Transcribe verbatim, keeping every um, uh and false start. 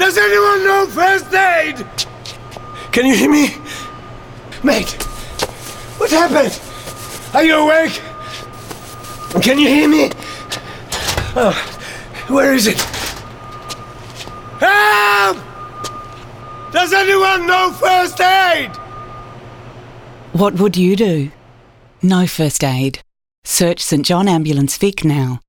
Does anyone know first aid? Can you hear me? Mate, what happened? Are you awake? Can you hear me? Oh, where is it? Help! Does anyone know first aid? What would you do? No first aid. Search St John Ambulance Vic now.